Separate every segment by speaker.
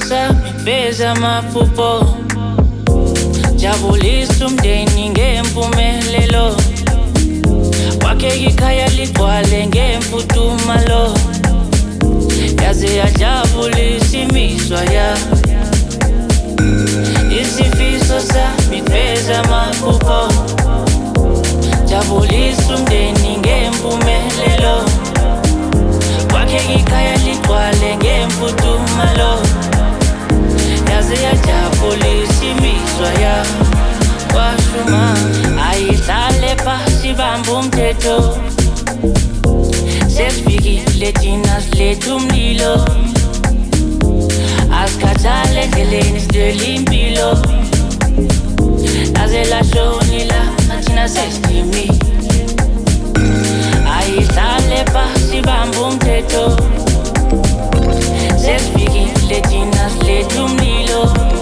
Speaker 1: sami feza amaphupho, jabulisa umndeni ngempumelelo, wakheka ikhaya ligcwale ngemfudumalo, yaze yajabulisa imizwa yami. Isifiso sami feza amaphupho, jabulisa umndeni ngempumelelo, wakheka ikhaya ligcwale ngemfudumalo, yaze yajabulisa imizwa yami. Kwashuma ayihlale phasi bamba umthetho, sesifikile thina siletha umlilo, asikhathale endleleni silela impilo, laze lashonila thina sesidimile. Ayihlale phasi bamba umthetho, sesifikile thina siletha umlilo,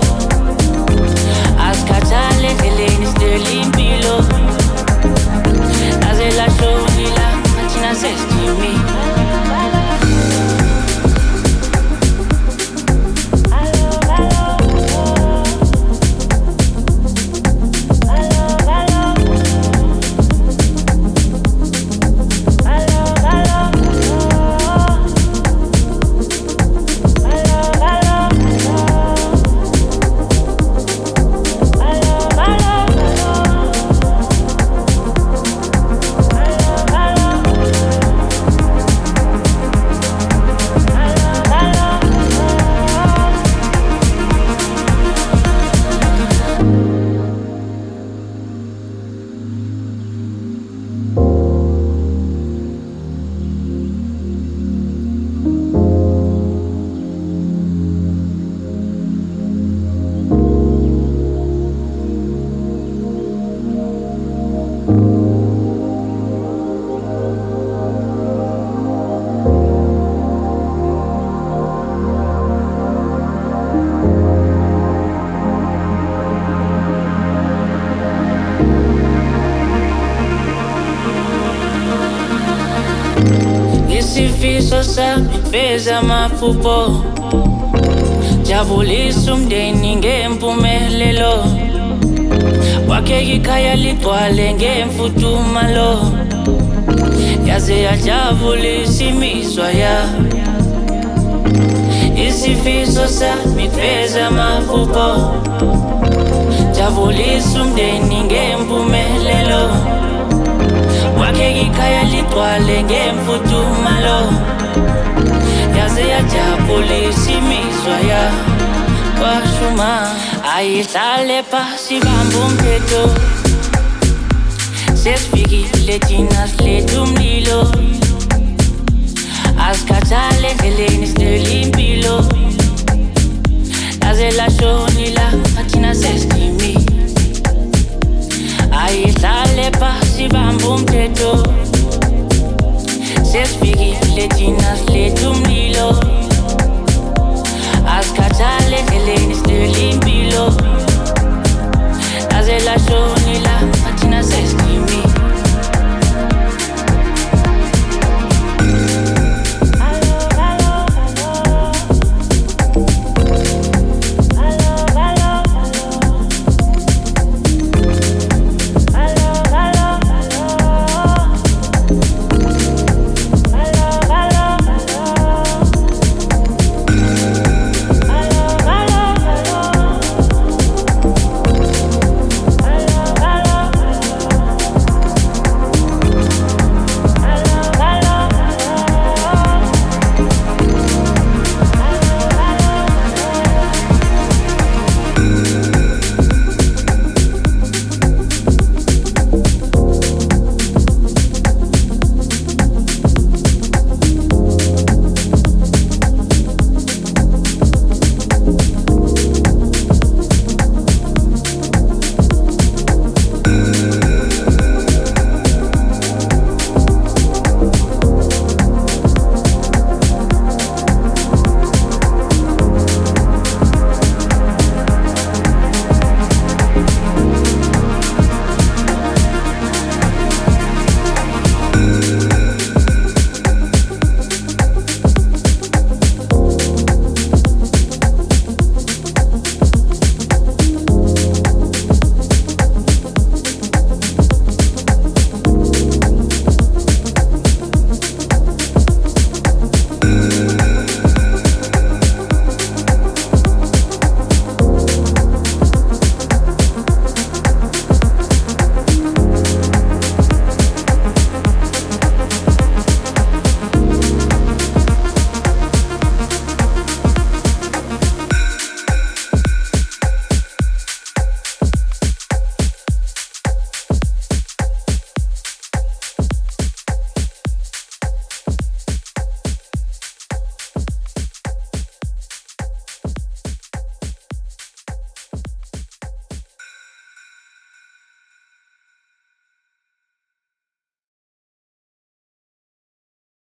Speaker 1: asikhathale endleleni silela impilo, laze lashonila thina sesidimile. Isifiso sami feza amaphupho, jabulisa umndeni ngempumelelo, wakheka ikhaya ligcwale ngemfudumalo, yaze yajabulisa imizwa yami. Isifiso sami feza amaphupho, jabulisa umndeni ngempumelelo, wakheka ikhaya ligcwale ngemfudumalo, yaze yajabulisa imizwa yami. Kwashuma ayihlale phasi bamba umthetho, sesifikile thina siletha umlilo, asikhathale endleleni silela impilo, laze lashonila thina sesidimile. Ayihlale phasi bamba umthetho, sesifikile thina siletha umlilo, asikhathale endleleni silela impilo, laze lashonila